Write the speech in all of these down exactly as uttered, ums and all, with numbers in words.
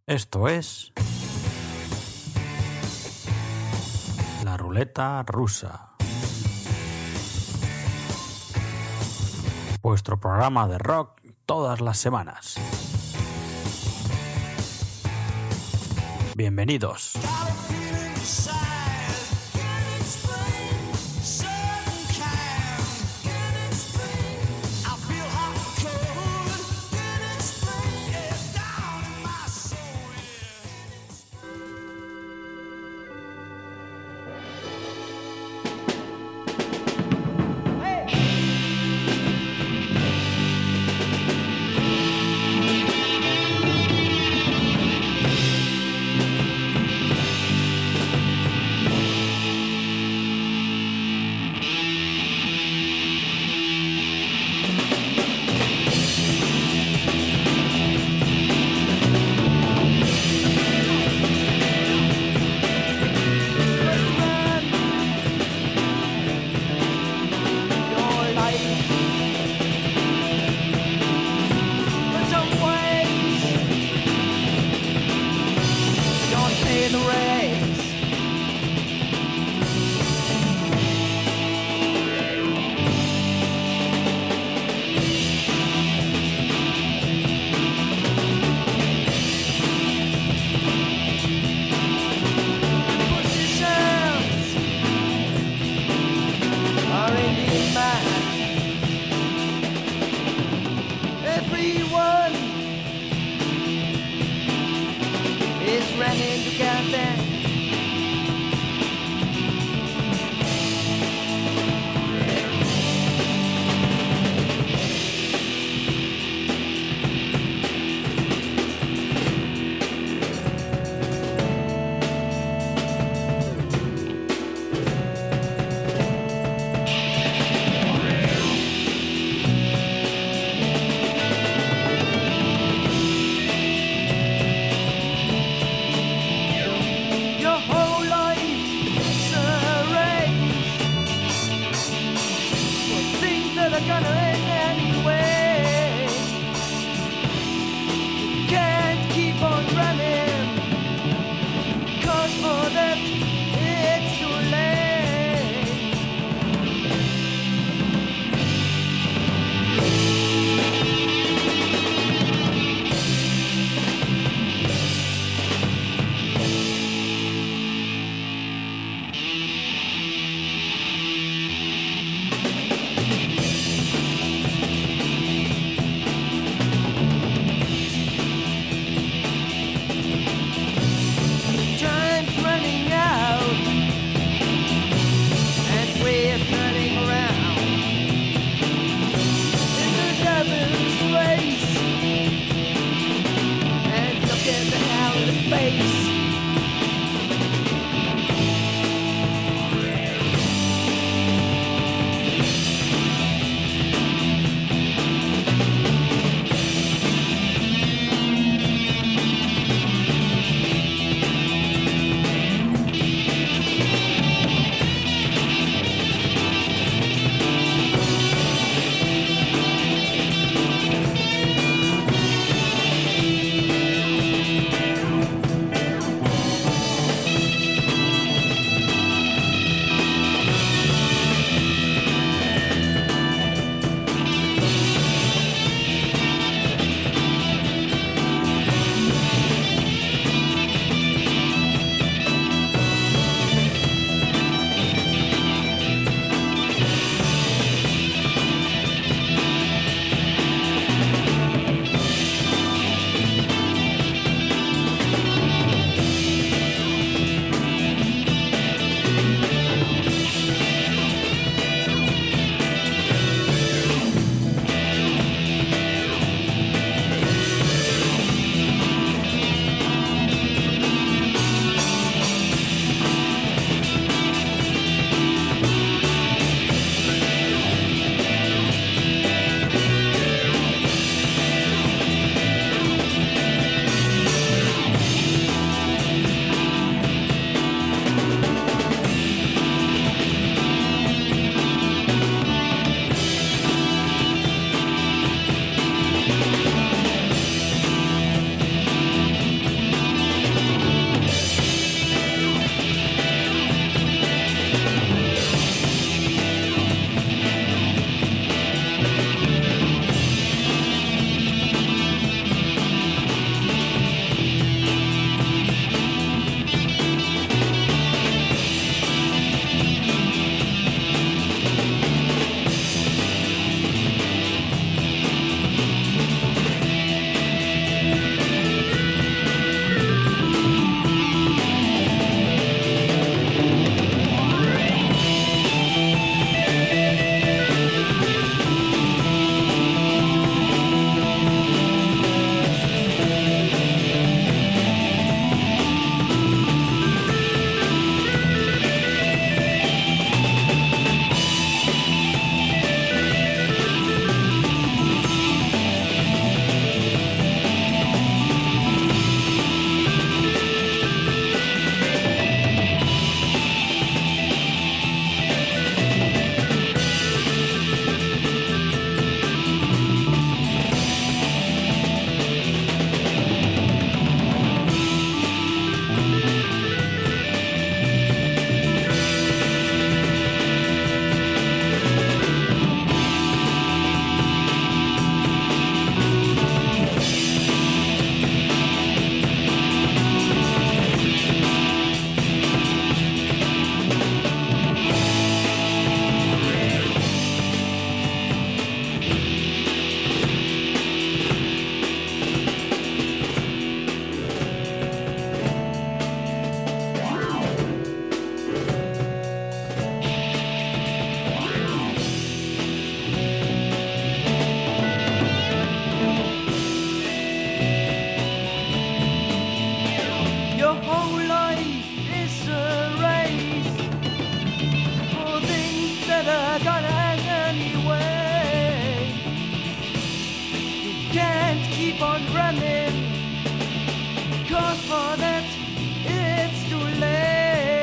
Esto es la ruleta rusa, vuestro programa de rock todas las semanas. Bienvenidos. keep on running, 'cause for that it's too late.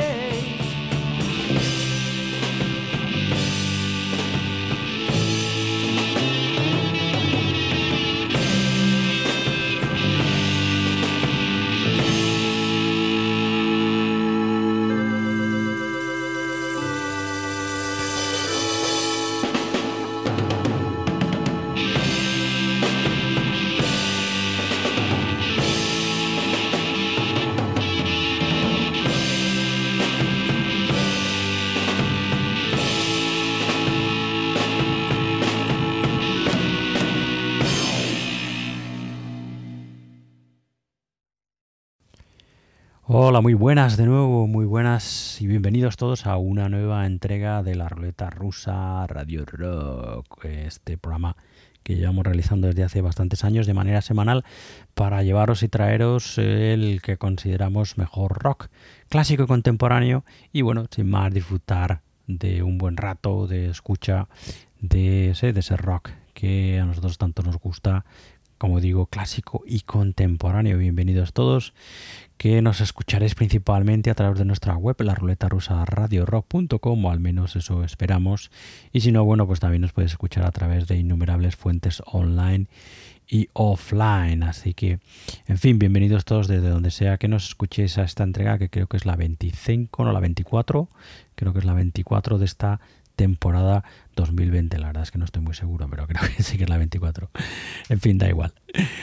Hola, muy buenas de nuevo, muy buenas y bienvenidos todos a una nueva entrega de la Ruleta Rusa Radio Rock, este programa que llevamos realizando desde hace bastantes años de manera semanal para llevaros y traeros el que consideramos mejor rock clásico y contemporáneo y bueno, sin más disfrutar de un buen rato de escucha de ese, de ese rock que a nosotros tanto nos gusta, como digo, clásico y contemporáneo. Bienvenidos todos, que nos escucharéis principalmente a través de nuestra web, la ruleta rusa radio rock punto com, o al menos eso esperamos. Y si no, bueno, pues también nos podéis escuchar a través de innumerables fuentes online y offline. Así que, en fin, bienvenidos todos desde donde sea que nos escuchéis a esta entrega, que creo que es la veinticinco, no, la veinticuatro, creo que es la veinticuatro de esta temporada dos mil veinte. La verdad es que no estoy muy seguro, pero creo que sí que es la veinticuatro. En fin, da igual.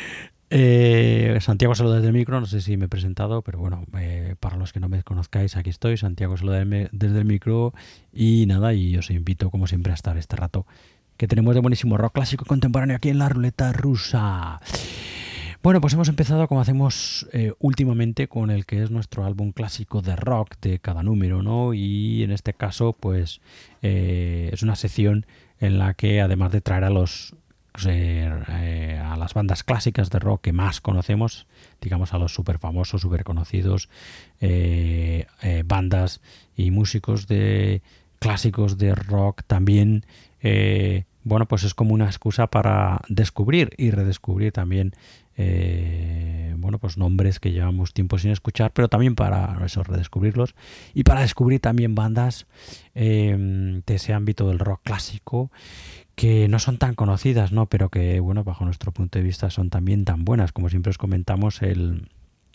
Eh, Santiago saluda desde el micro, no sé si me he presentado, pero bueno, eh, para los que no me conozcáis, aquí estoy, Santiago saluda desde el micro y nada, y os invito como siempre a estar este rato que tenemos de buenísimo rock clásico contemporáneo aquí en la Ruleta Rusa. Bueno, pues hemos empezado como hacemos eh, últimamente con el que es nuestro álbum clásico de rock de cada número, ¿no? Y en este caso, pues eh, es una sección en la que además de traer a los Eh, a las bandas clásicas de rock que más conocemos, digamos a los súper famosos, súper conocidos, eh, eh, bandas y músicos de clásicos de rock, también eh, bueno, pues es como una excusa para descubrir y redescubrir también eh, bueno, pues nombres que llevamos tiempo sin escuchar, pero también para eso, redescubrirlos y para descubrir también bandas eh, de ese ámbito del rock clásico que no son tan conocidas, ¿no? Pero que, bueno, bajo nuestro punto de vista son también tan buenas. Como siempre os comentamos, el,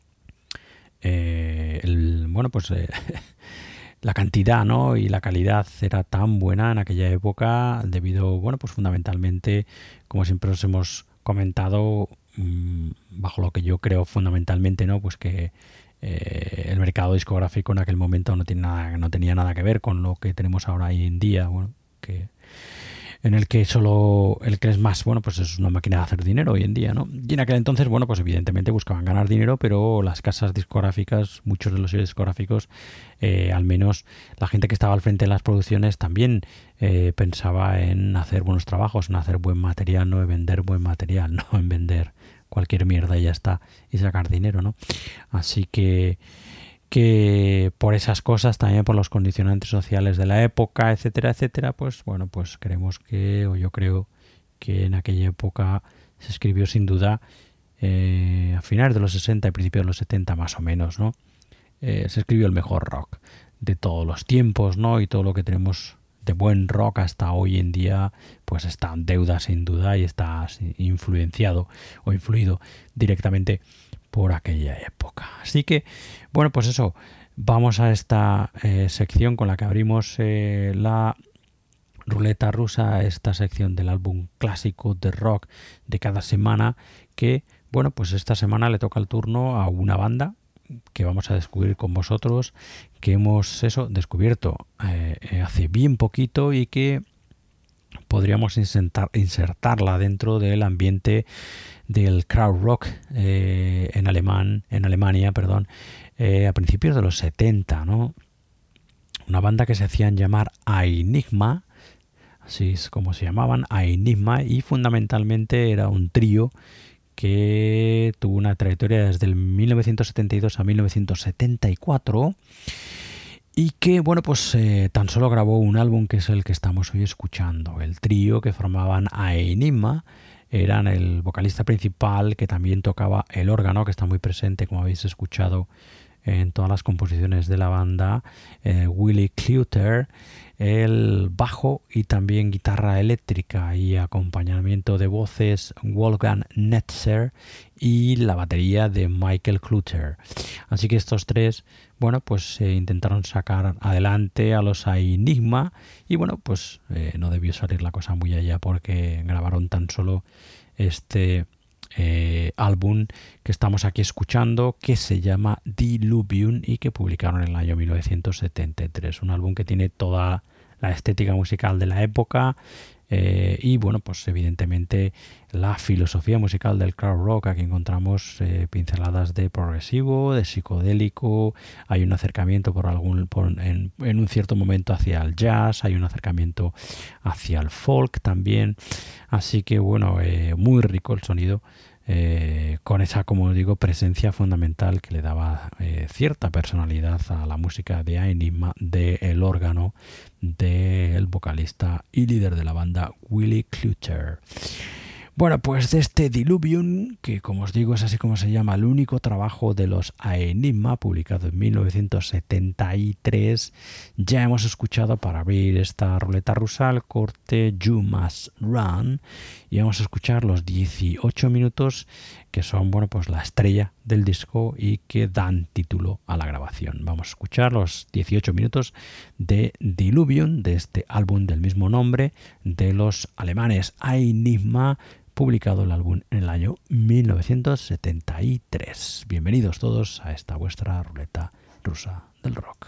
eh, el bueno, pues eh, la cantidad, ¿no? Y la calidad era tan buena en aquella época debido, bueno, pues fundamentalmente, como siempre os hemos comentado, mmm, bajo lo que yo creo fundamentalmente, ¿no? Pues que eh, el mercado discográfico en aquel momento no, tiene nada, no tenía nada que ver con lo que tenemos ahora hoy en día, bueno, que en el que solo el que es más, bueno, pues es una máquina de hacer dinero hoy en día, ¿no? Y en aquel entonces, bueno, pues evidentemente buscaban ganar dinero, pero las casas discográficas, muchos de los sellos discográficos, eh, al menos la gente que estaba al frente de las producciones también eh, pensaba en hacer buenos trabajos, en hacer buen material, no en vender buen material, no en vender cualquier mierda y ya está, y sacar dinero, ¿no? Así que que por esas cosas, también por los condicionantes sociales de la época, etcétera, etcétera, pues bueno, pues creemos que, o yo creo que en aquella época se escribió sin duda eh, a finales de los sesenta y principios de los setenta más o menos, ¿no? Eh, se escribió el mejor rock de todos los tiempos, ¿no? Y todo lo que tenemos de buen rock hasta hoy en día, pues está en deuda sin duda y está influenciado o influido directamente por aquella época. Así que, bueno, pues eso, vamos a esta eh, sección con la que abrimos eh, la Ruleta Rusa, esta sección del álbum clásico de rock de cada semana, que, bueno, pues esta semana le toca el turno a una banda que vamos a descubrir con vosotros, que hemos eso descubierto eh, hace bien poquito y que podríamos insertar, insertarla dentro del ambiente del crowd rock eh, en alemán, en Alemania, perdón, eh, a principios de los setenta, ¿no? Una banda que se hacían llamar Enigma, así es como se llamaban, Enigma, y fundamentalmente era un trío que tuvo una trayectoria desde el mil novecientos setenta y dos a mil novecientos setenta y cuatro y que, bueno, pues eh, tan solo grabó un álbum que es el que estamos hoy escuchando. El trío que formaban Enigma eran el vocalista principal, que también tocaba el órgano, que está muy presente, como habéis escuchado en todas las composiciones de la banda, eh, Willy Cluter, el bajo y también guitarra eléctrica y acompañamiento de voces Wolfgang Netzer y la batería de Michael Cluter. Así que estos tres, bueno, pues eh, intentaron sacar adelante a los Enigma y bueno, pues eh, no debió salir la cosa muy allá porque grabaron tan solo este Eh, álbum que estamos aquí escuchando, que se llama Diluvium y que publicaron en el año mil novecientos setenta y tres. Un álbum que tiene toda la estética musical de la época eh, y bueno, pues evidentemente la filosofía musical del crowd rock. Aquí encontramos eh, pinceladas de progresivo, de psicodélico, hay un acercamiento por algún por, en, en un cierto momento hacia el jazz, hay un acercamiento hacia el folk también, así que bueno, eh, muy rico el sonido. Eh, con esa, como digo, presencia fundamental que le daba eh, cierta personalidad a la música de Enigma, del órgano del vocalista y líder de la banda Willy Cluter. Bueno, pues de este Diluvium, que como os digo es así como se llama, el único trabajo de los Enigma, publicado en mil novecientos setenta y tres, ya hemos escuchado para abrir esta ruleta rusa el corte You Must Run, y vamos a escuchar los dieciocho minutos que son, bueno, pues la estrella del disco y que dan título a la grabación. Vamos a escuchar los dieciocho minutos de Diluvium, de este álbum del mismo nombre de los alemanes Enigma, publicado el álbum en el año mil novecientos setenta y tres. Bienvenidos todos a esta vuestra ruleta rusa del rock.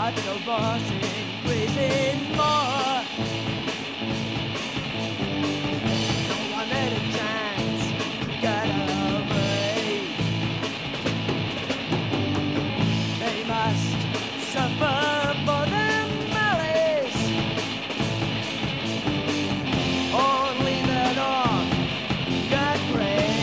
Not no boss increasing more. No one had a chance to get away. They must suffer for their malice. Only the North got grace.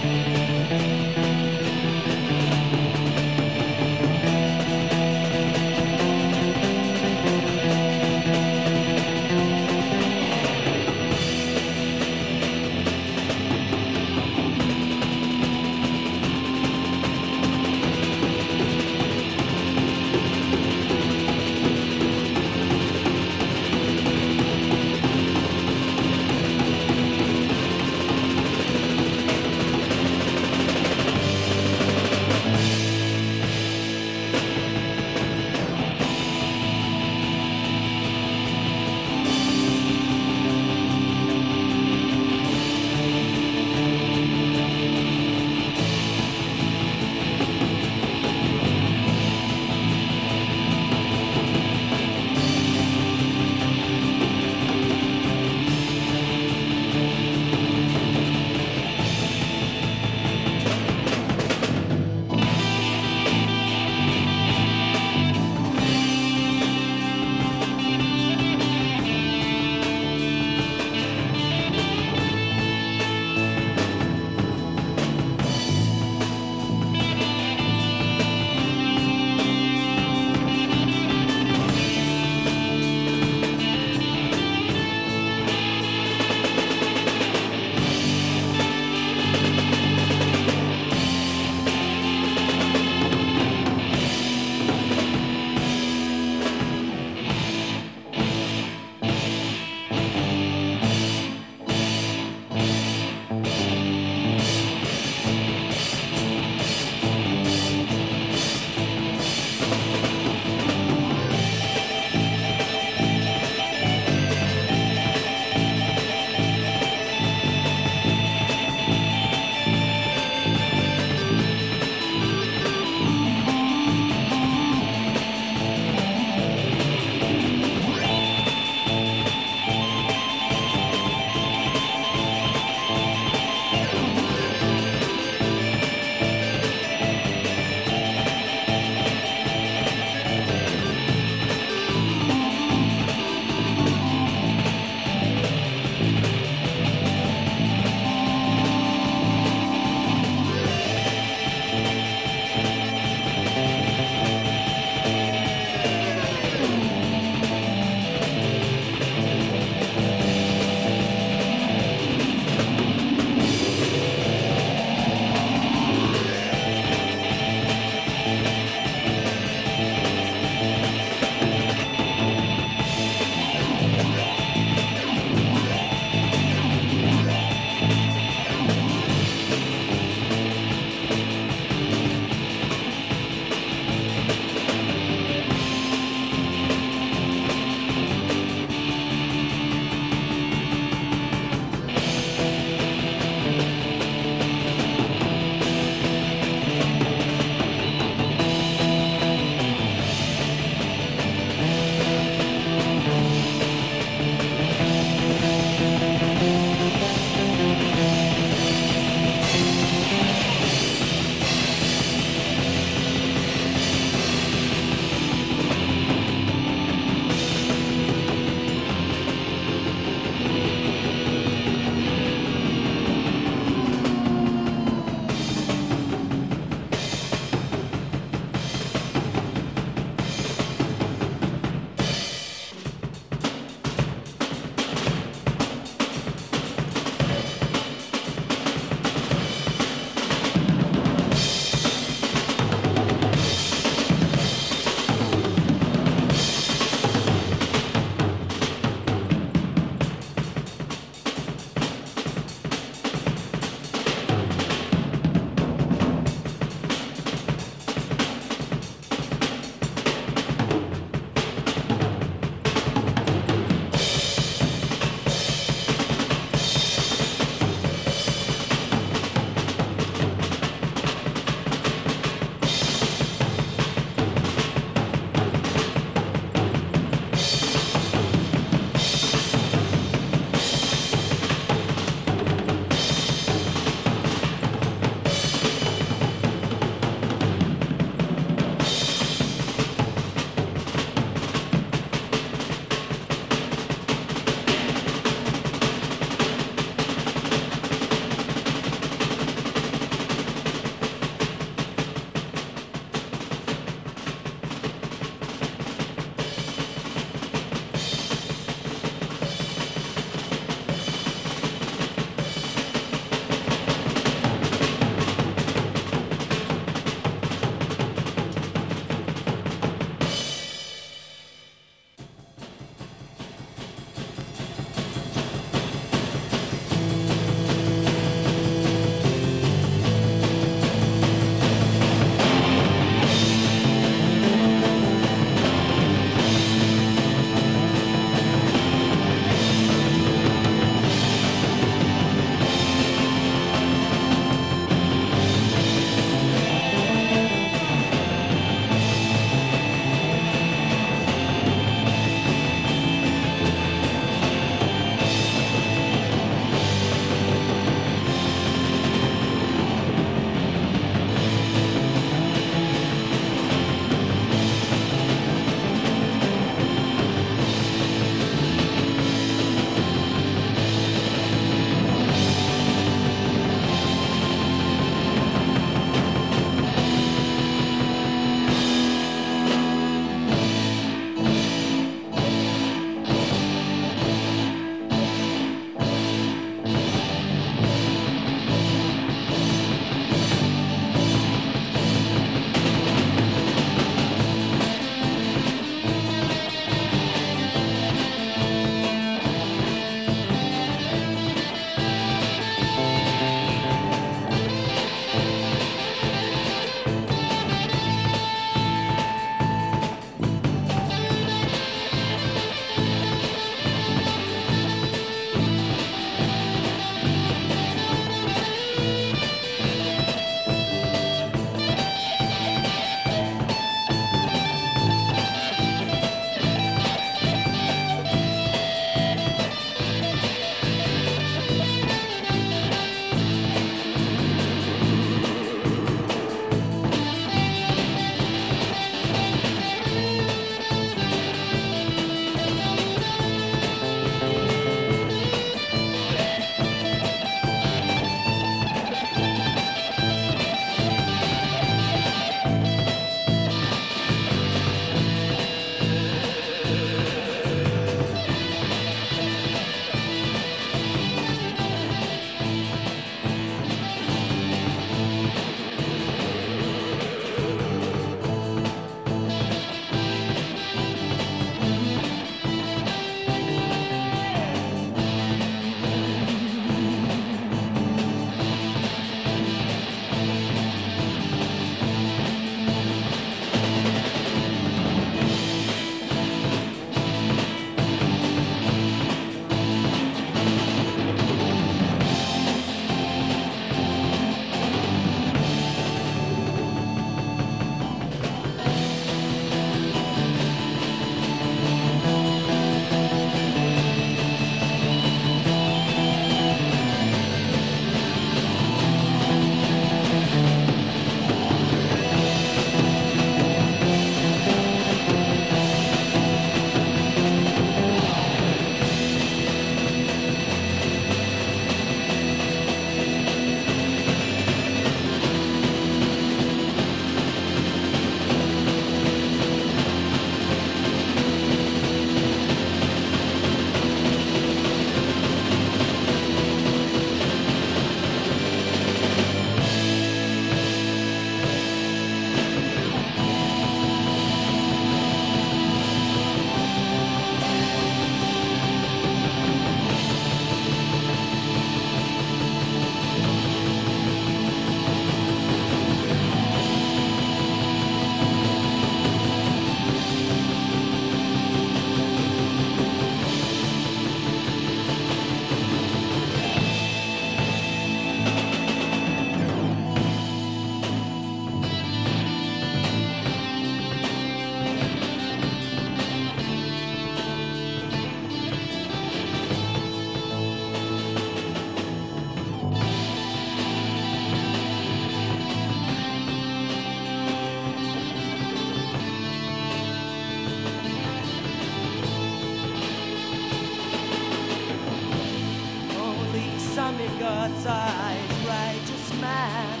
size righteous man,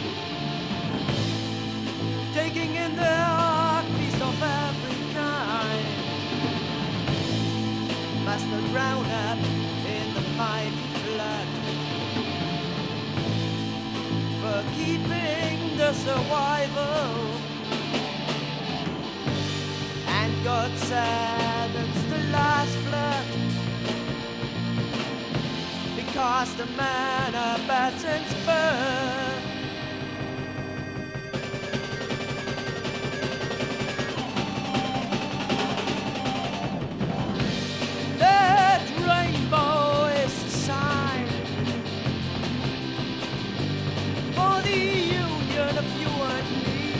taking in the ark beast of every kind, must not drown up in the mighty flood, for keeping the survival. And God saddens the last flood, because the man abandons birth. That rainbow is a sign for the union of you and me.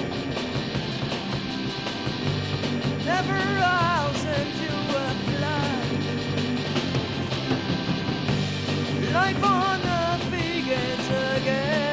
Never rouse into a flood. Life on earth begins again.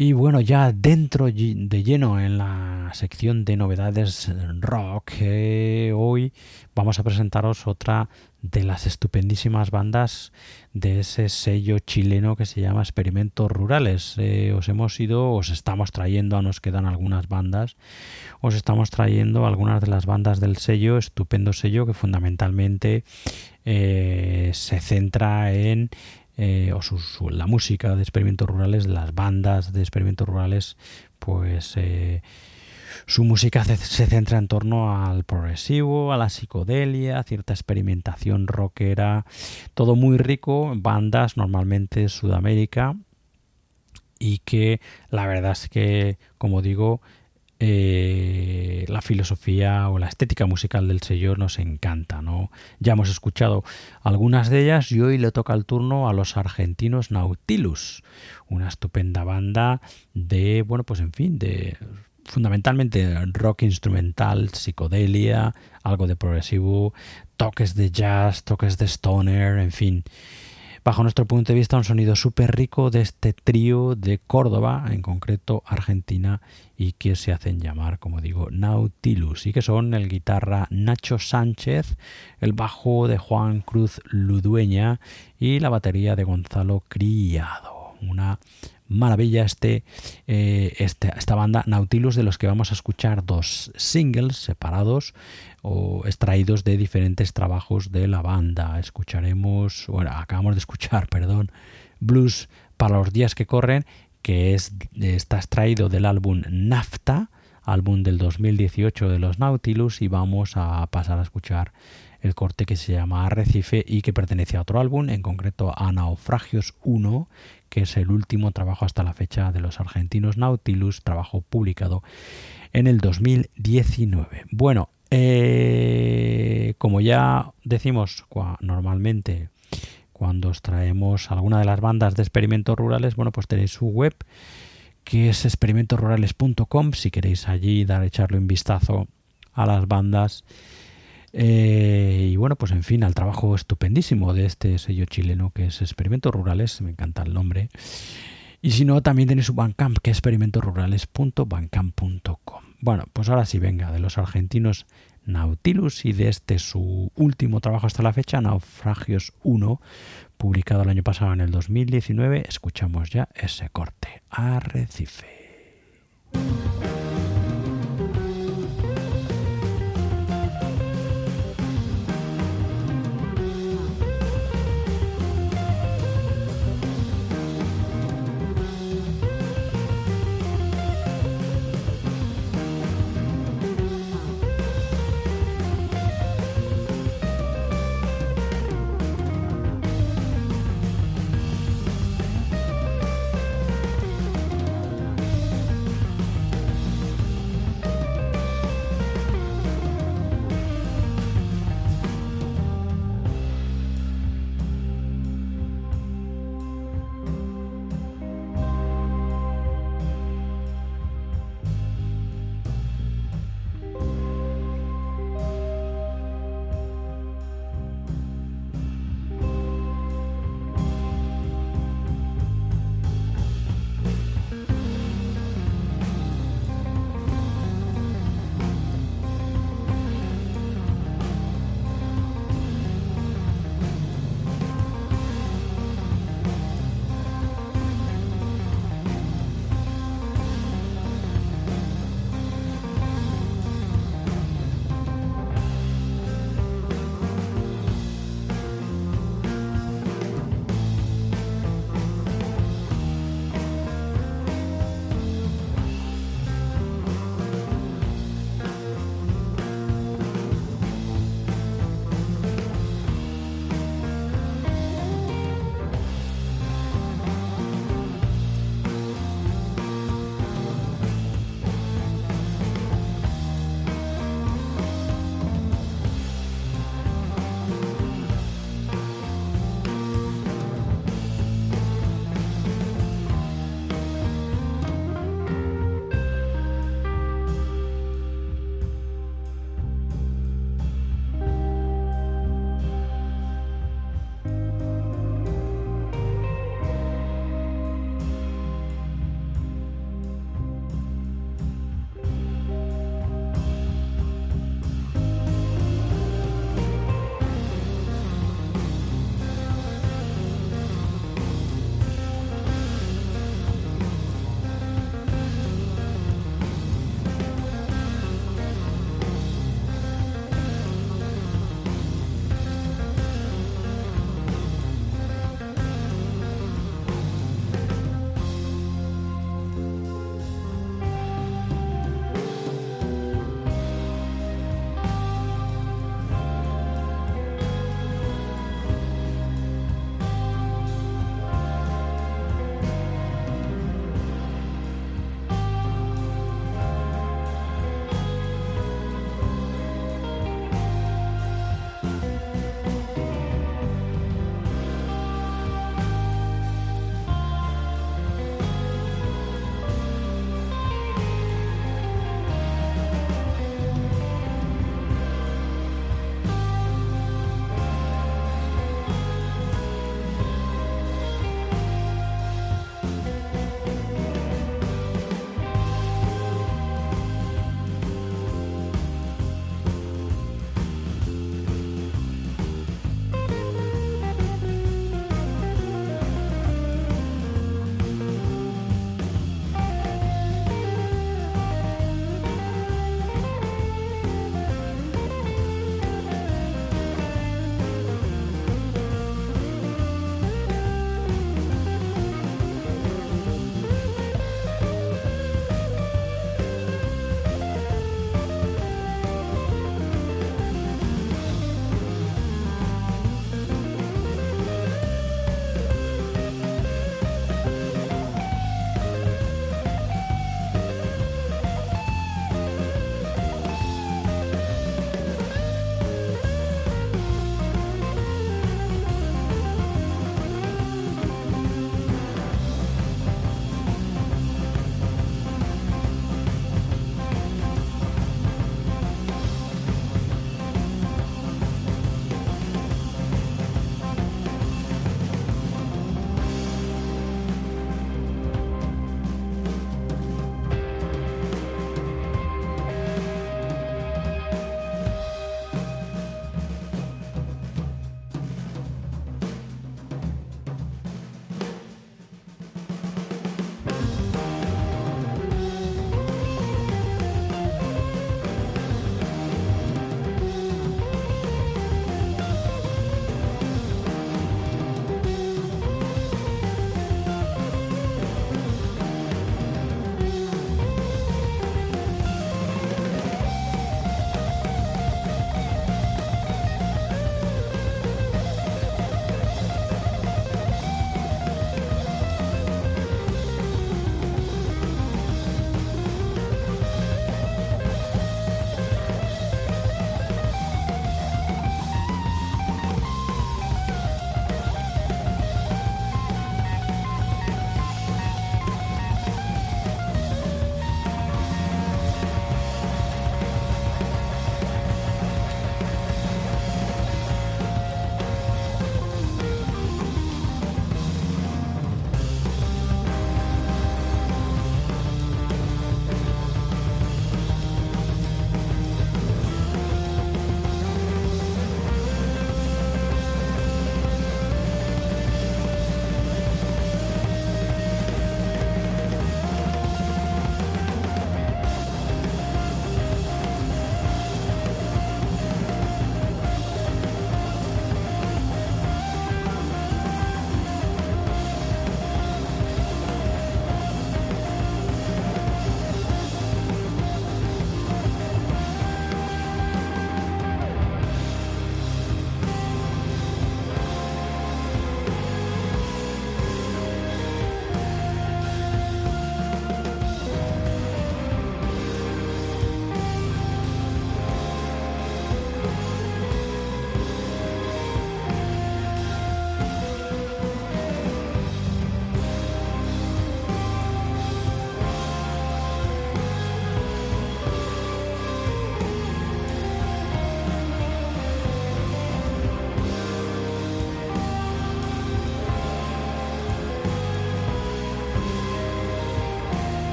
Y bueno, ya dentro de lleno en la sección de novedades rock, eh, hoy vamos a presentaros otra de las estupendísimas bandas de ese sello chileno que se llama Experimentos Rurales. Eh, os hemos ido, os estamos trayendo, nos quedan algunas bandas, os estamos trayendo algunas de las bandas del sello, estupendo sello que fundamentalmente eh, se centra en Eh, o su, su, la música de Experimentos Rurales, las bandas de Experimentos Rurales, pues eh, su música se, se centra en torno al progresivo, a la psicodelia, a cierta experimentación rockera, todo muy rico, bandas normalmente Sudamérica, y que la verdad es que, como digo, Eh, la filosofía o la estética musical del sello nos encanta, ¿no? Ya hemos escuchado algunas de ellas y hoy le toca el turno a los argentinos Nautilus, una estupenda banda de, bueno, pues en fin, de fundamentalmente rock instrumental, psicodelia, algo de progresivo, toques de jazz, toques de stoner, en fin. Bajo nuestro punto de vista, un sonido súper rico de este trío de Córdoba, en concreto Argentina, y que se hacen llamar, como digo, Nautilus, y que son el guitarra Nacho Sánchez, el bajo de Juan Cruz Ludueña y la batería de Gonzalo Criado. Una maravilla este, eh, este, esta banda Nautilus, de los que vamos a escuchar dos singles separados o extraídos de diferentes trabajos de la banda. Escucharemos, bueno, acabamos de escuchar, perdón, Blues para los días que corren, que es, está extraído del álbum Nafta, álbum del dos mil dieciocho de los Nautilus, y vamos a pasar a escuchar el corte que se llama Arrecife y que pertenece a otro álbum, en concreto a Naufragios uno, que es el último trabajo hasta la fecha de los argentinos Nautilus, trabajo publicado en el dos mil diecinueve. Bueno, eh, como ya decimos cua, normalmente cuando os traemos alguna de las bandas de Experimentos Rurales, bueno, pues tenéis su web, que es experimentos rurales punto com, si queréis allí dar echarle un vistazo a las bandas. Eh, y bueno, pues en fin, al trabajo estupendísimo de este sello chileno que es Experimentos Rurales, me encanta el nombre. Y si no, también tenéis su Bandcamp, que es experimentos rurales punto bandcamp punto com. Bueno, pues ahora sí, venga, de los argentinos Nautilus y de este su último trabajo hasta la fecha, Naufragios uno, publicado el año pasado en el dos mil diecinueve, escuchamos ya ese corte, Arrecife.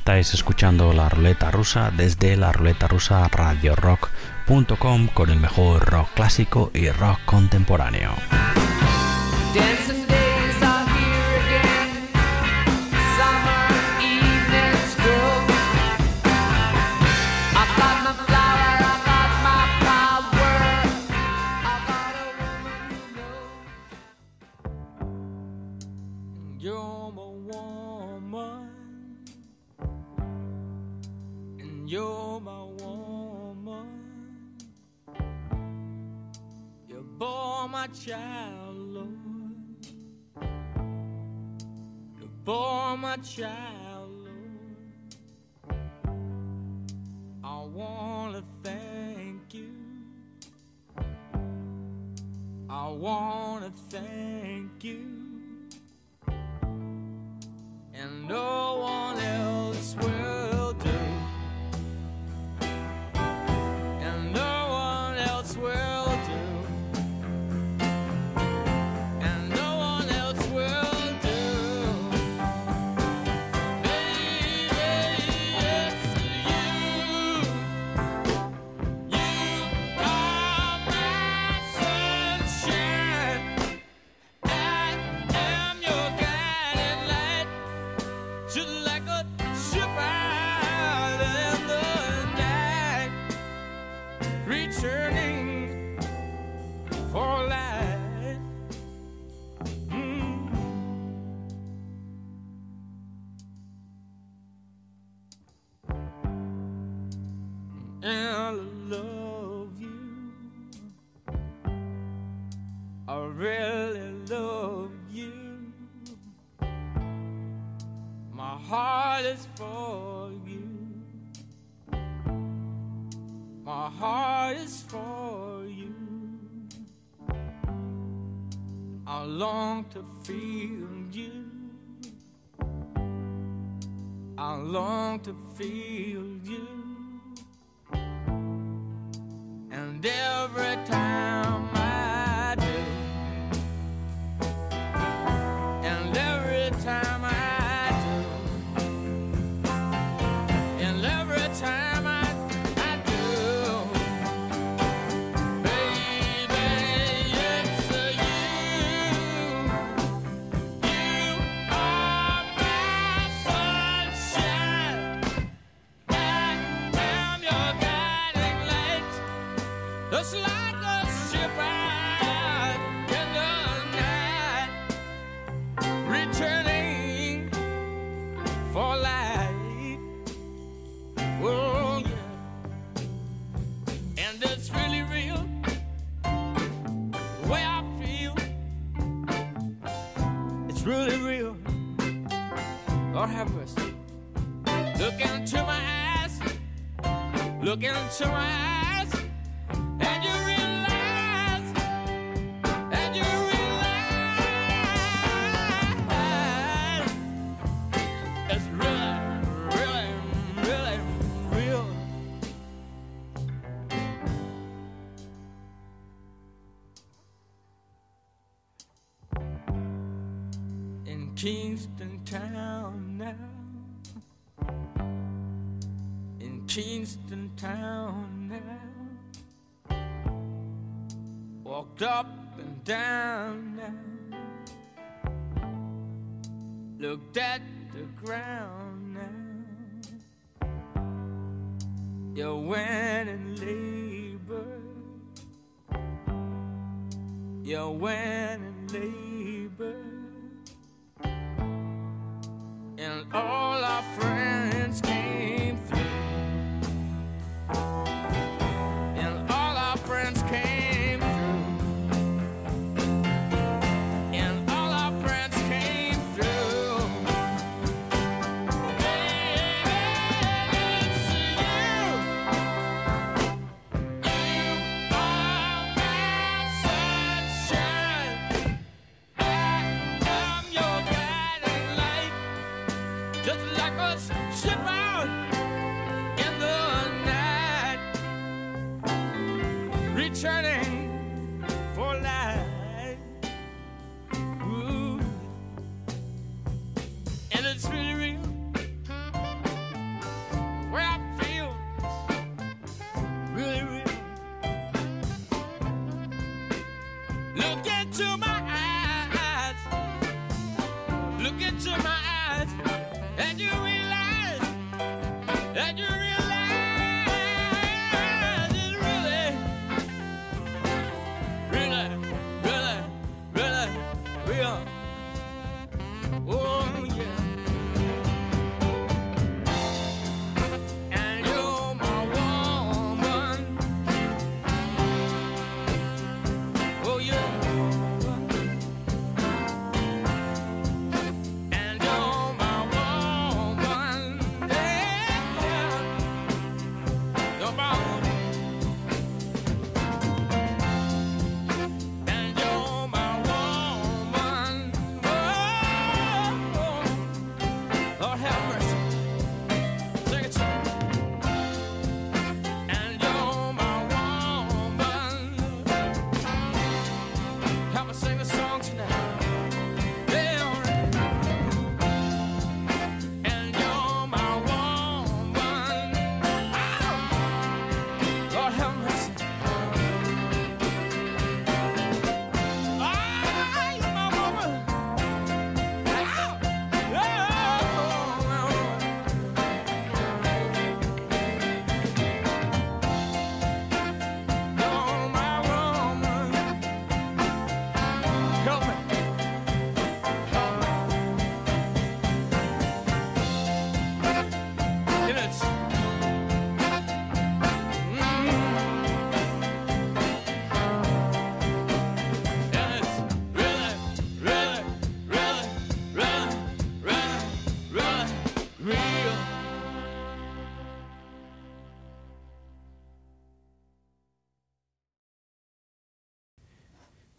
Estáis escuchando La Ruleta Rusa desde la ruleta rusa radio rock punto com con el mejor rock clásico y rock contemporáneo. Dancing days are here again. Summer evenings go. I got my flower, I got my power. I got a woman who knows. You're my woman, and you're my woman. You bore my child, Lord. For my child, Lord, I wanna thank you. I wanna thank you, and no one else will do, and no one else will do, and no one else will. Returning for life. Mm. And I love you. I really love you. My heart is for you. My heart is for you. I long to feel you. I long to feel you. And every time I do, and every time I do, and every time I just like a ship out in the night, returning for light. Oh yeah, and it's really real, the way I feel. It's really real. Lord have mercy. Look into my eyes. Look into my eyes. And you realize, and you realize, it's really, really, really real. In Kingston town now, in Kingston town now. Walked up and down now, looked at the ground now. You went and labored, you went and labored, and all our friends came through, and all our friends came. Returning for life. Ooh. And it's really real.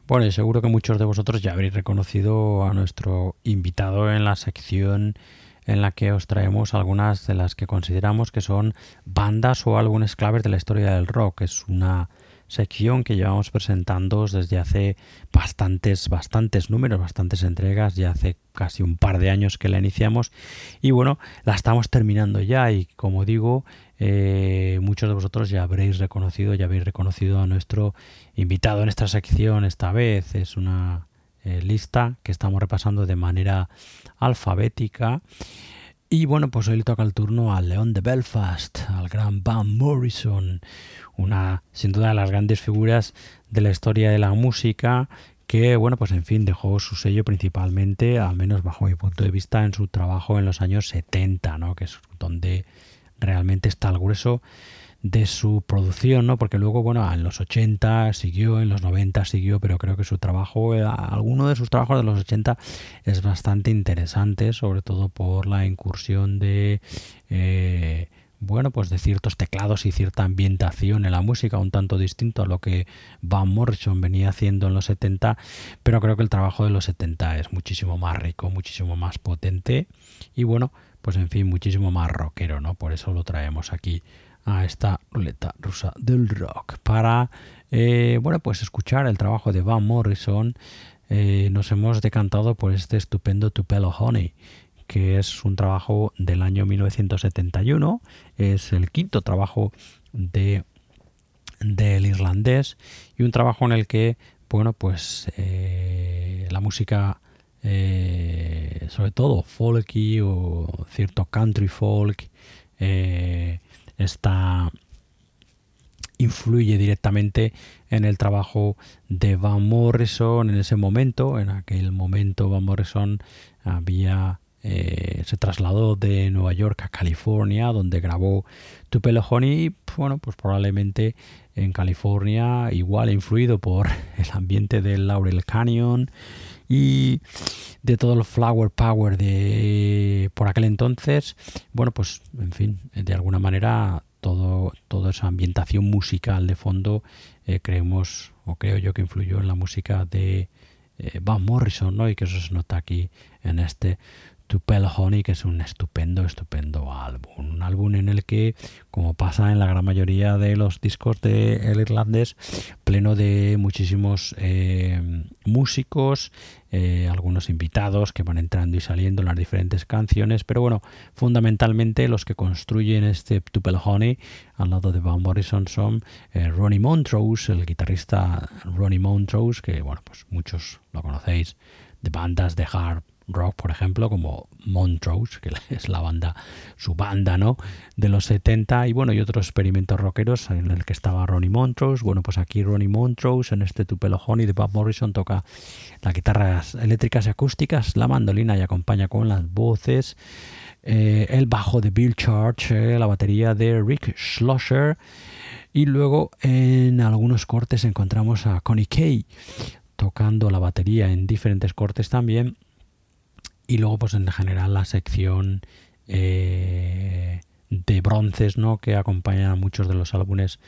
Bueno, y seguro que muchos de vosotros ya habréis reconocido a nuestro invitado en la sección en la que os traemos algunas de las que consideramos que son bandas o álbumes claves de la historia del rock. Es una sección que llevamos presentando desde hace bastantes, bastantes números, bastantes entregas, ya hace casi un par de años que la iniciamos y bueno, la estamos terminando ya y como digo, eh, muchos de vosotros ya habréis reconocido, ya habéis reconocido a nuestro invitado en esta sección. Esta vez es una eh, lista que estamos repasando de manera alfabética. Y bueno, pues hoy le toca el turno al León de Belfast, al gran Van Morrison, una sin duda de las grandes figuras de la historia de la música que, bueno, pues en fin, dejó su sello principalmente, al menos bajo mi punto de vista, en su trabajo en los años setenta, ¿no? Que es donde realmente está el grueso de su producción, ¿no? Porque luego, bueno, en los ochenta siguió, en los noventa siguió, pero creo que su trabajo, eh, alguno de sus trabajos de los ochenta es bastante interesante, sobre todo por la incursión de, eh, bueno, pues de ciertos teclados y cierta ambientación en la música, un tanto distinto a lo que Van Morrison venía haciendo en los setenta, pero creo que el trabajo de los setenta es muchísimo más rico, muchísimo más potente y, bueno, pues en fin, muchísimo más rockero, ¿no? Por eso lo traemos aquí a esta ruleta rusa del rock para eh, bueno, pues escuchar el trabajo de Van Morrison. Eh, nos hemos decantado por este estupendo Tupelo Honey, que es un trabajo del año mil novecientos setenta y uno, es el quinto trabajo de del irlandés y un trabajo en el que, bueno, pues eh, la música eh, sobre todo folky o cierto country folk eh, está influye directamente en el trabajo de Van Morrison en ese momento. En aquel momento Van Morrison había eh, se trasladó de Nueva York a California, donde grabó Tupelo Honey. Bueno, pues probablemente en California, igual influido por el ambiente del Laurel Canyon y de todo el flower power de por aquel entonces. Bueno, pues en fin, de alguna manera todo toda esa ambientación musical de fondo eh, creemos o creo yo que influyó en la música de eh, Van Morrison, ¿no? Y que eso se nota aquí en este Tupelo Honey, que es un estupendo, estupendo álbum. Un álbum en el que, como pasa en la gran mayoría de los discos de el irlandés, pleno de muchísimos eh, músicos, eh, algunos invitados que van entrando y saliendo en las diferentes canciones, pero bueno, fundamentalmente los que construyen este Tupelo Honey al lado de Van Morrison son eh, Ronnie Montrose, el guitarrista Ronnie Montrose, que bueno, pues muchos lo conocéis de bandas de hard rock, por ejemplo, como Montrose, que es la banda, su banda, ¿no?, de los setenta, y bueno, y otros experimentos rockeros en el que estaba Ronnie Montrose. Bueno, pues aquí Ronnie Montrose en este Tupelo Honey de Van Morrison toca las guitarras eléctricas y acústicas, la mandolina y acompaña con las voces, eh, el bajo de Bill Church, eh, la batería de Rick Schlosser, y luego en algunos cortes encontramos a Connie Kay tocando la batería en diferentes cortes también. Y luego, pues en general, la sección eh, de bronces, ¿no?, que acompañan a muchos de los álbumes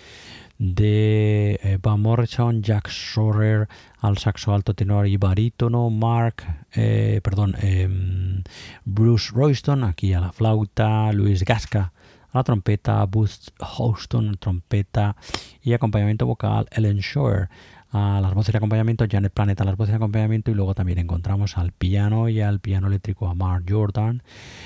de eh, Van Morrison, Jack Shorter al saxo alto, tenor y barítono, Mark, eh, perdón, eh, Bruce Royston aquí a la flauta, Luis Gasca a la trompeta, Boots Houston a la trompeta y acompañamiento vocal, Ellen Shore a las voces de acompañamiento, Janet Planet a las voces de acompañamiento, y luego también encontramos al piano y al piano eléctrico a Mark Jordan,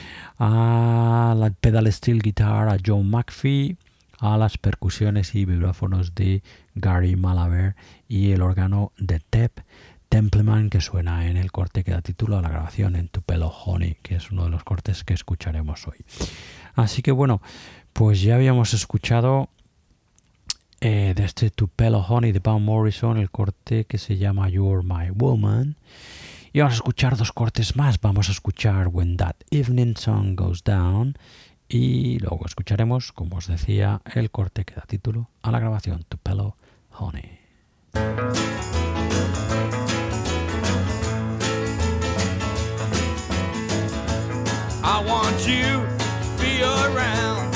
a la pedal steel guitar a John McPhee, a las percusiones y vibráfonos de Gary Malaber y el órgano de Tep Templeman, que suena en el corte que da título a la grabación en Tupelo Honey, que es uno de los cortes que escucharemos hoy. Así que bueno, pues ya habíamos escuchado Eh, de este Tupelo Honey de Van Morrison, el corte que se llama You're My Woman, y vamos a escuchar dos cortes más. Vamos a escuchar When That Evening Sun Goes Down y luego escucharemos, como os decía, el corte que da título a la grabación Tupelo Honey. I want you to be around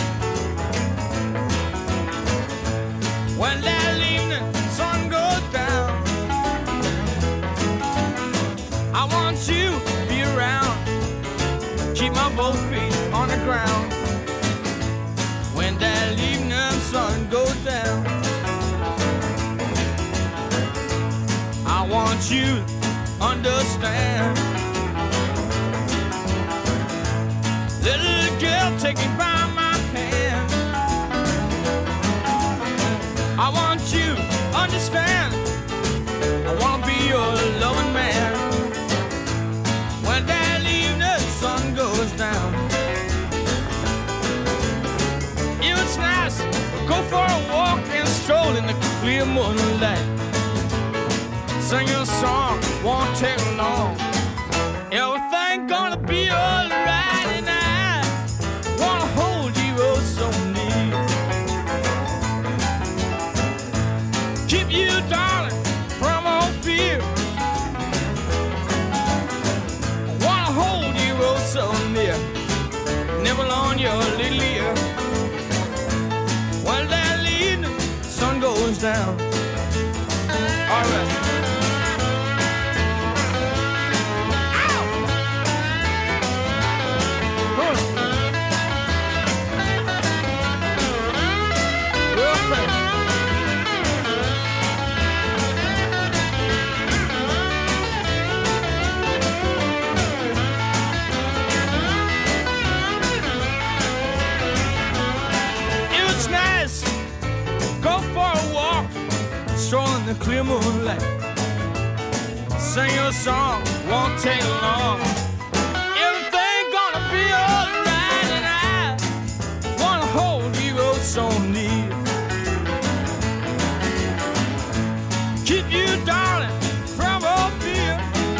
when that evening sun goes down. both feet on the ground. When that evening sun goes down, I want you to understand. Little girl, take me by my hand. I want you to understand. I wanna be your loving man. When that evening sun goes down, it's nice, go for a walk and stroll in the clear moonlight. Sing your song, won't take long. Everything gonna be alright, and I wanna hold you oh so near. Keep you, darling, from all fear. I wanna hold you oh so near, nibble on your little ear. When that evening sun goes down. All right. Strolling the clear moonlight, sing your song, won't take long. Everything gonna be alright, and I wanna hold you oh so near. Keep you, darling, from all fear.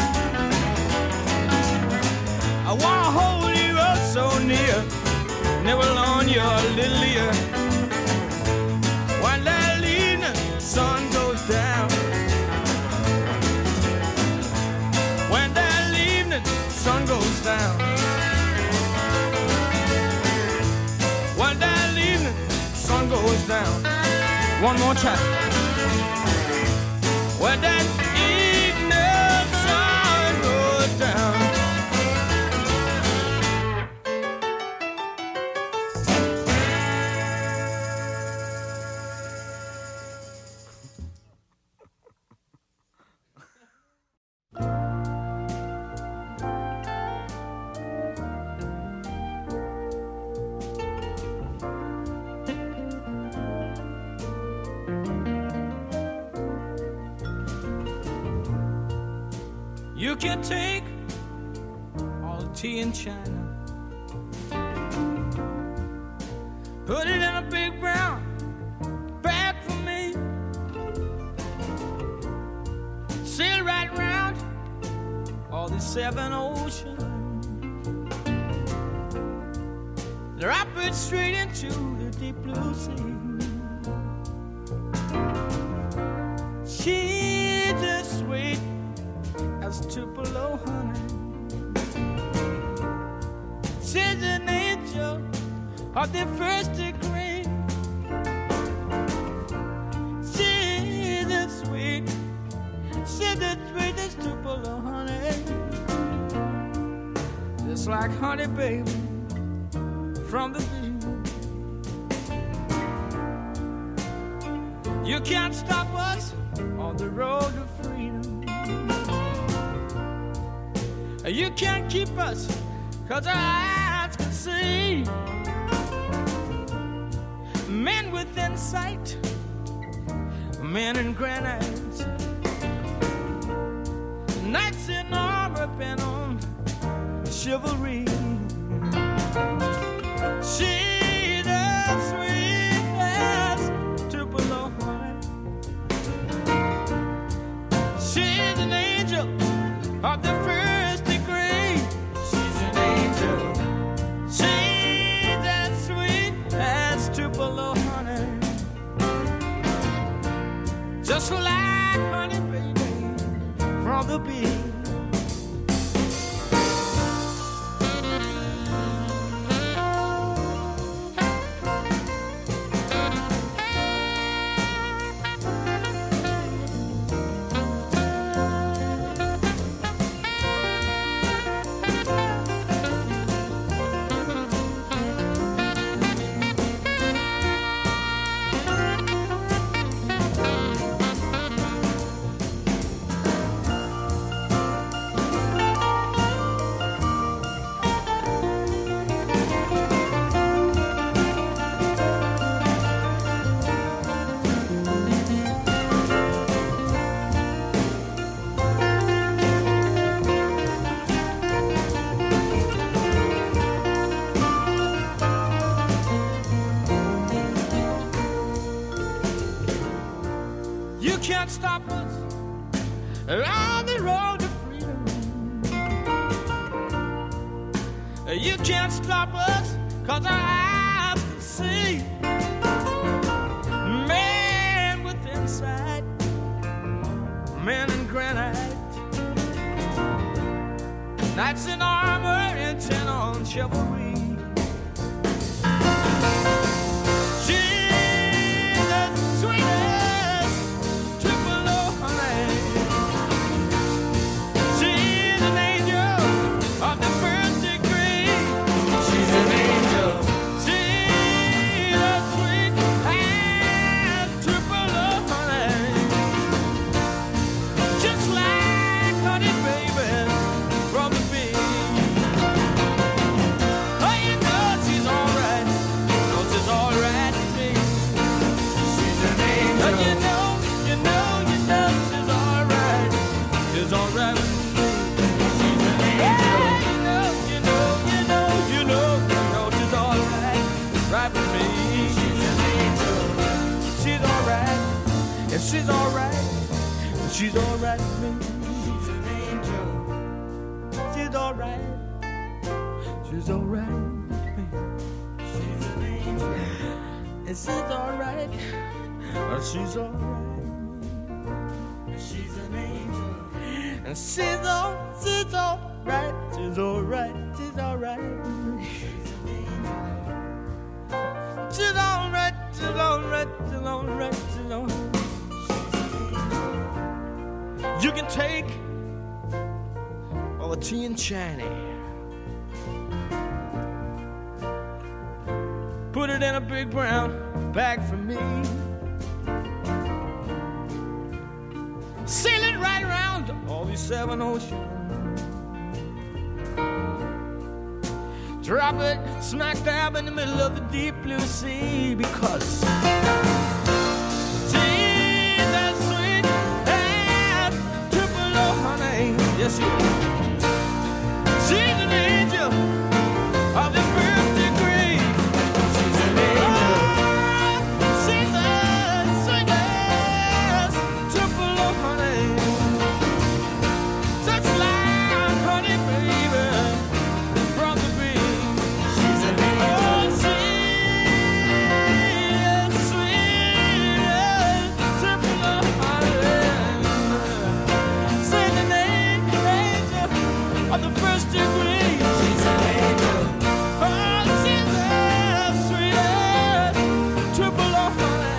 I wanna hold you oh so near, nibble on your little ear. When that sun goes down, when that evening sun goes down, when that evening sun goes down. One more time. When that evening sun goes down. You can take all the tea in China, put it in a big brown bag for me, sail right round all the seven oceans, drop it straight into the deep blue sea. She's as sweet as Tupelo honey. She's an angel of the first degree. She's as sweet, she's as sweet as Tupelo honey. Just like honey, baby, from the bee. You can't stop us on the road to freedom. You can't keep us, cause our eyes can see. Men with insight, men in granite, knights in armor bent on chivalry. She's as sweet as Tupelo honey. She's an angel of the first degree. She's an angel. She's as sweet as Tupelo honey. Just like honey, baby, from the bee. can't stop us on the road to freedom. You can't stop us, 'cause our eyes can see man with insight, man in granite, knights in armor intent on chivalry. She's alright, she's alright with me. She's an angel. She's alright, she's alright with me. She's an angel. And she's alright, she's alright. She's an angel. And she's all, she's alright, she's alright, she's alright with me. She's an angel. She's alright, she's alright, she's alright, she's alright. You can take all the tea and china, put it in a big brown bag for me, sail it right around all these seven oceans, drop it smack dab in the middle of the deep blue sea, because yes, she is. She's an angel of the first degree. She's an angel. Oh, she's a sweetest triple of honey, just like honey, baby, from the bee. She's an angel. Oh, she's sweetest triple of honey. Say the name of the first degree. She's an angel. Oh, she's the sweetest triple of honey,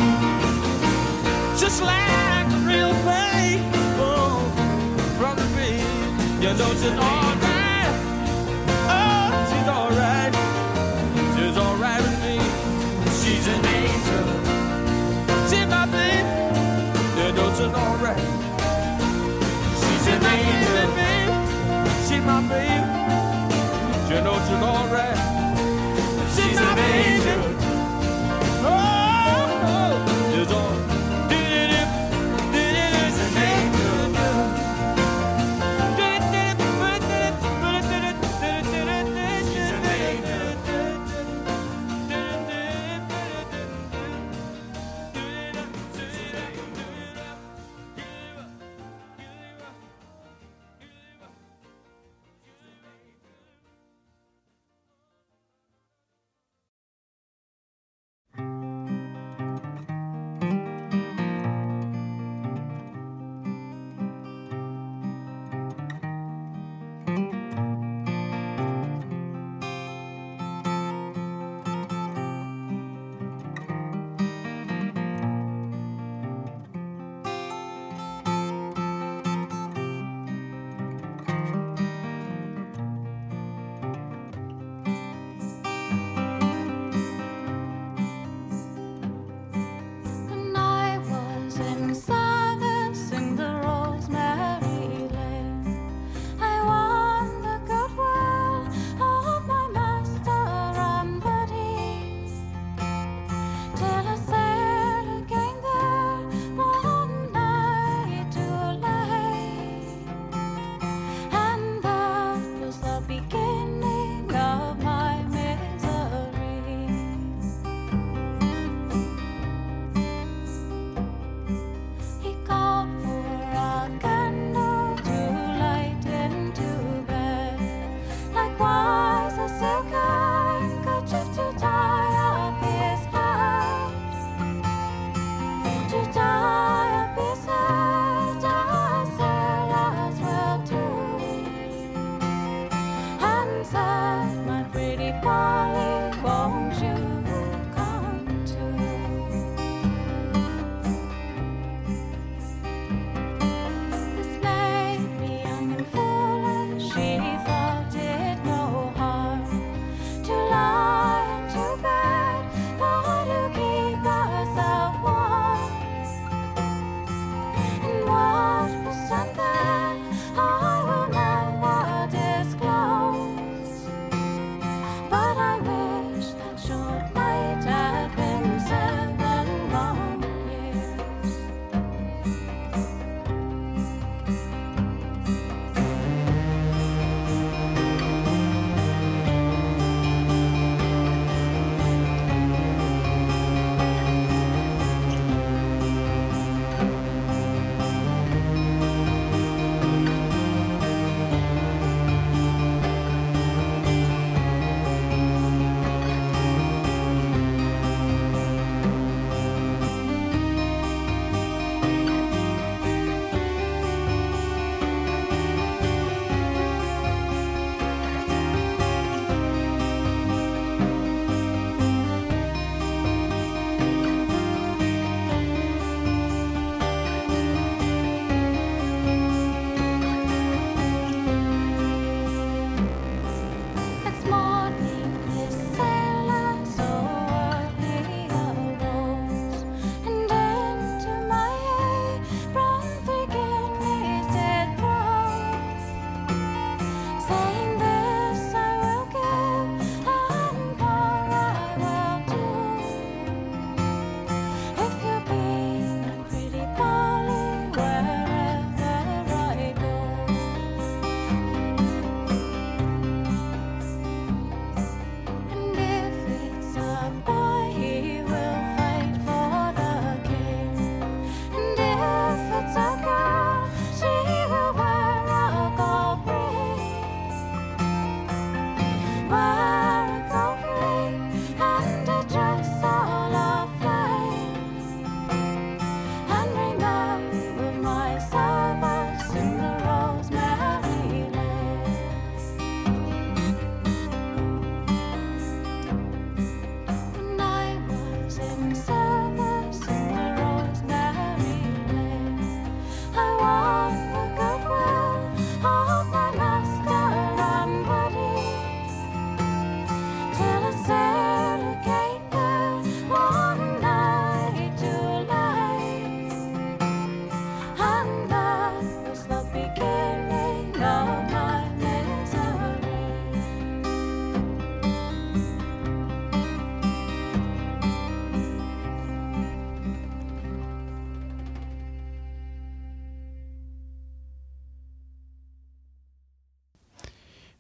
just like a real thing, oh, from the bee. You know she's alright. Oh, she's alright. She's alright with me. She's an angel. She's my baby. You know she's alright. She's an angel. She's my baby, you know she's alright. She's an angel. Oh, oh, she's all. She's an angel.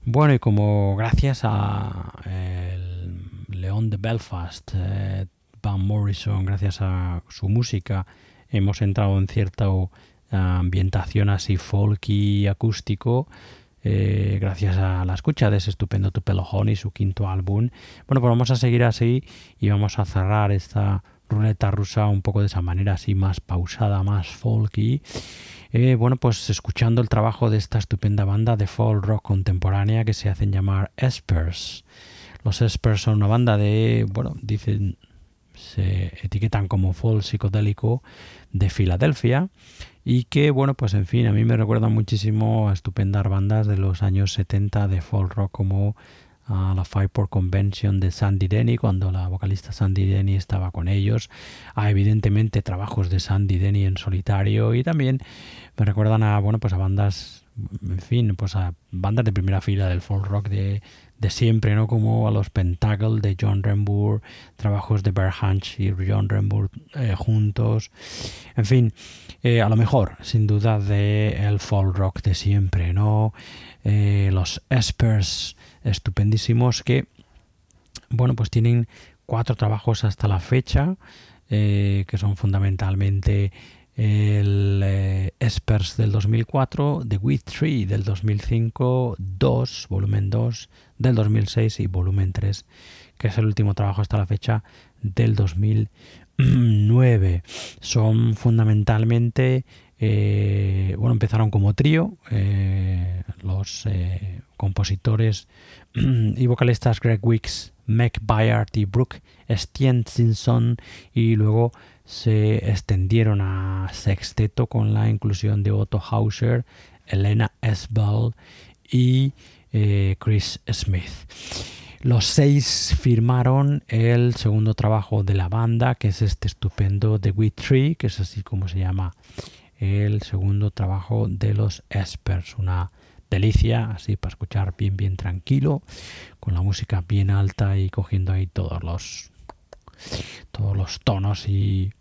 Bueno, y como gracias a el León de Belfast, eh, Van Morrison, gracias a su música, hemos entrado en cierta ambientación así folky acústico, eh, gracias a la escucha de ese estupendo Tupelo Honey, su quinto álbum. Bueno, pues vamos a seguir así y vamos a cerrar esta ruleta rusa un poco de esa manera así más pausada, más folky. Eh, bueno, pues escuchando el trabajo de esta estupenda banda de folk rock contemporánea que se hacen llamar Espers. Los Espers son una banda de, bueno, dicen, se etiquetan como folk psicodélico de Filadelfia y que, bueno, pues en fin, a mí me recuerdan muchísimo a estupendas bandas de los años setenta de folk rock como a la Fireport Convention de Sandy Denny, cuando la vocalista Sandy Denny estaba con ellos, a evidentemente trabajos de Sandy Denny en solitario, y también me recuerdan a, bueno, pues a bandas, en fin, pues a bandas de primera fila del folk rock de, de siempre, ¿no? Como a los Pentacle de John Renbourn, trabajos de Bear Hunch y John Renbourn eh, juntos, en fin, eh, a lo mejor, sin duda, de el folk rock de siempre, ¿no? Eh, los Espers estupendísimos que, bueno, pues tienen cuatro trabajos hasta la fecha, eh, que son fundamentalmente el eh, Espers del dos mil cuatro, The Wheat Tree del dos mil cinco, dos, volumen dos del dos mil seis y volumen tres, que es el último trabajo hasta la fecha del dos mil nueve. Son fundamentalmente, eh, bueno, empezaron como trío, eh, los eh, compositores y vocalistas Greg Weeks, Meg Bayard y Brooke Stienson, y luego se extendieron a sexteto con la inclusión de Otto Hauser, Elena Esbel y eh, Chris Smith. Los seis firmaron el segundo trabajo de la banda, que es este estupendo The Wheat Tree, que es así como se llama el segundo trabajo de los Espers. Una delicia, así para escuchar bien, bien tranquilo, con la música bien alta y cogiendo ahí todos los, todos los tonos y,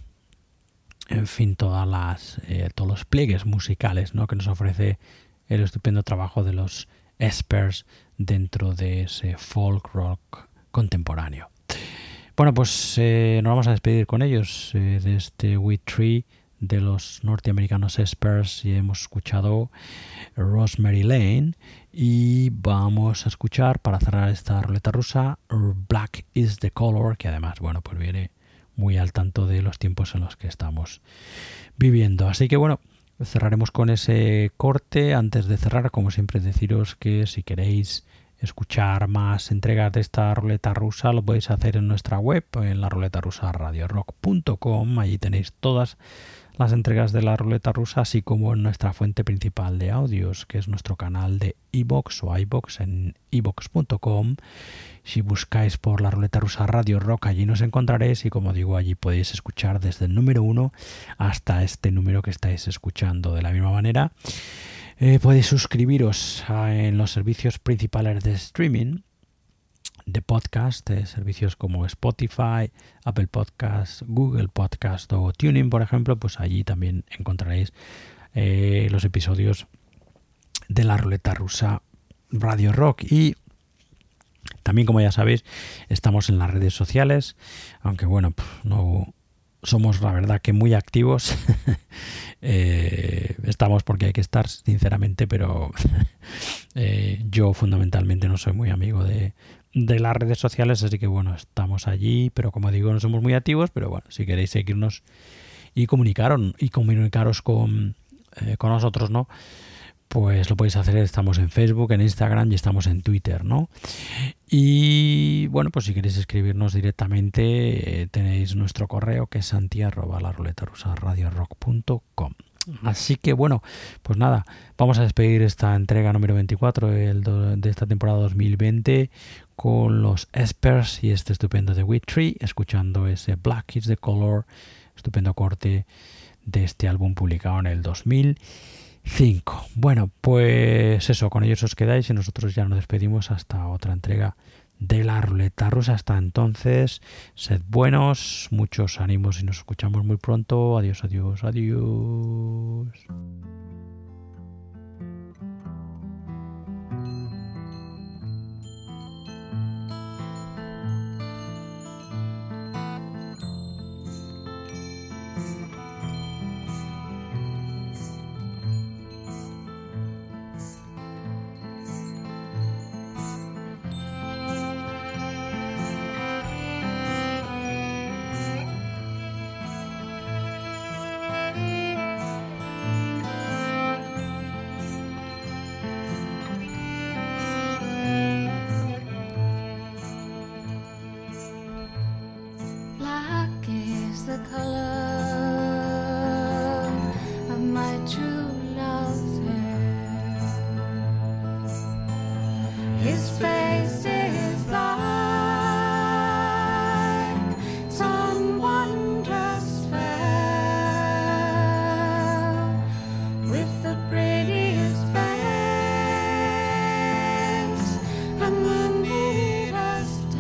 en fin, todas las, eh, todos los pliegues musicales, ¿no?, que nos ofrece el estupendo trabajo de los Espers dentro de ese folk rock contemporáneo. Bueno, pues eh, nos vamos a despedir con ellos eh, de este Wheat Tree de los norteamericanos Espers, y hemos escuchado Rosemary Lane, y vamos a escuchar, para cerrar esta ruleta rusa, Black is the Color, que además, bueno, pues viene muy al tanto de los tiempos en los que estamos viviendo. Así que bueno, cerraremos con ese corte. Antes de cerrar, como siempre, deciros que si queréis escuchar más entregas de esta ruleta rusa, lo podéis hacer en nuestra web, en la ruleta rusa radio rock punto com. Allí tenéis todas las entregas de la ruleta rusa, así como en nuestra fuente principal de audios, que es nuestro canal de iVoox o iVoox en iVoox punto com. Si buscáis por la ruleta rusa Radio Rock, allí nos encontraréis, y como digo, allí podéis escuchar desde el número uno hasta este número que estáis escuchando. De la misma manera, eh, podéis suscribiros a, en los servicios principales de streaming de podcast, de servicios como Spotify, Apple Podcast, Google Podcast o TuneIn, por ejemplo. Pues allí también encontraréis eh, los episodios de la ruleta rusa Radio Rock. Y también, como ya sabéis, estamos en las redes sociales, aunque bueno, no somos, la verdad, que muy activos. eh, estamos porque hay que estar, sinceramente, pero eh, yo fundamentalmente no soy muy amigo de, de las redes sociales, así que bueno, estamos allí, pero como digo, no somos muy activos. Pero bueno, si queréis seguirnos y comunicaros, y comunicaros con, eh, con nosotros, ¿no?, pues lo podéis hacer. Estamos en Facebook, en Instagram y estamos en Twitter, ¿no? Y bueno, pues si queréis escribirnos directamente, eh, tenéis nuestro correo, que es santi arroba la ruleta rusa radio rock punto com. Así que bueno, pues nada, vamos a despedir esta entrega número veinticuatro el do, de esta temporada dos mil veinte con los Espers y este estupendo The Wheat Tree, escuchando ese Black is the Color, estupendo corte de este álbum publicado en el dos mil cinco. Bueno, pues eso, con ellos os quedáis y nosotros ya nos despedimos hasta otra entrega de la ruleta rusa. Hasta entonces, sed buenos, muchos ánimos y nos escuchamos muy pronto. Adiós, adiós, adiós. the color of my true love's hair. His face is like some wondrous fair, with the prettiest face and the neatest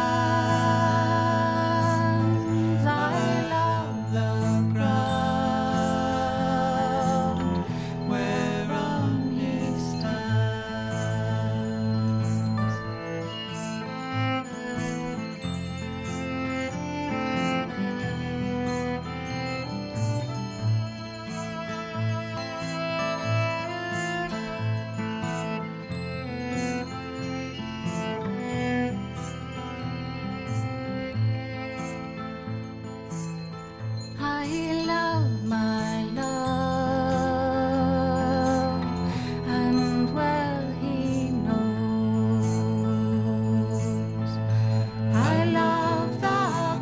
hands. I love the ground whereon he stands. I love my love, and well he knows. I love the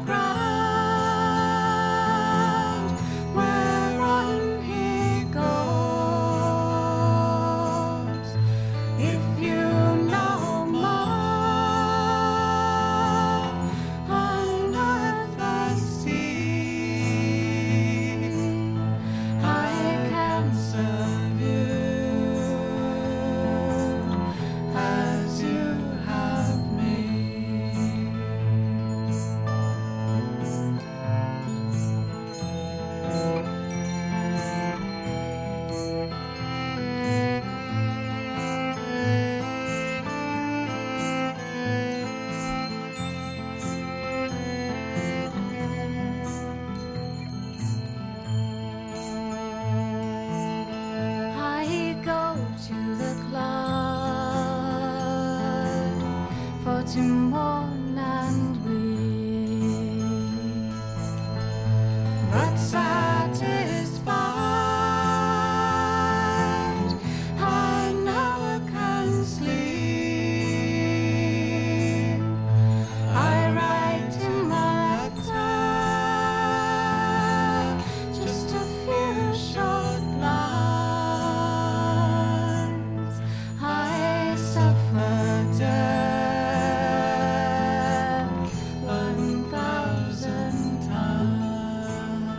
ground whereon he goes. If you know more on earth I see, I can serve you as you have me. I go to the club for to mourn and weep, but satisfied I never can sleep. I write him a letter, just a few short lines. I suffer death one thousand times.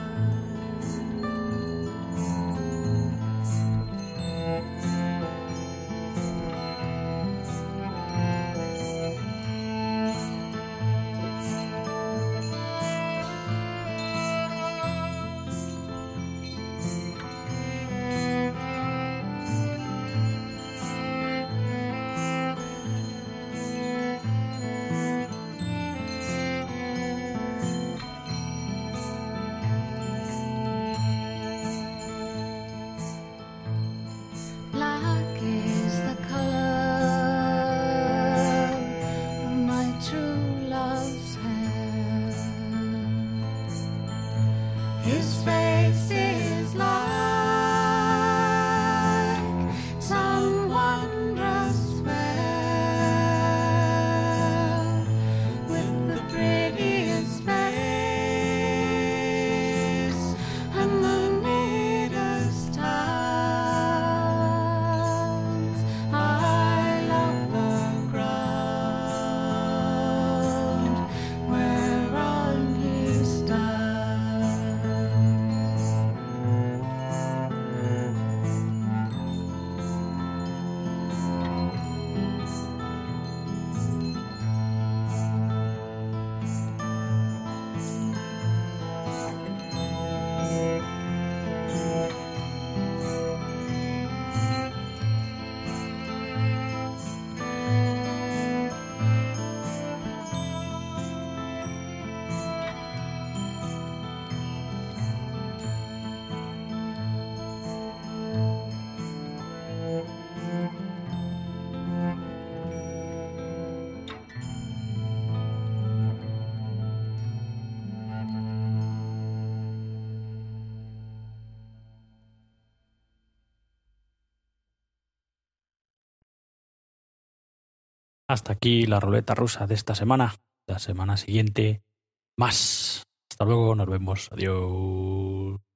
Black is the color of my true love's hair. His face is like some wondrous fair, with the prettiest face and the neatest hands. I love the ground whereon he stands. Hasta aquí la ruleta rusa de esta semana. La semana siguiente, más. Hasta luego, nos vemos. Adiós.